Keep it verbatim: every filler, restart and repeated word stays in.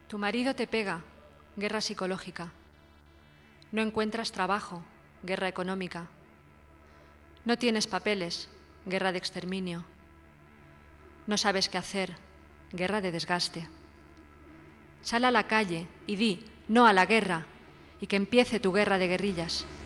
Tu marido te pega, guerra psicológica. No encuentras trabajo, guerra económica. No tienes papeles, guerra de exterminio. No sabes qué hacer, guerra de desgaste. Sal a la calle y di no a la guerra y que empiece tu guerra de guerrillas.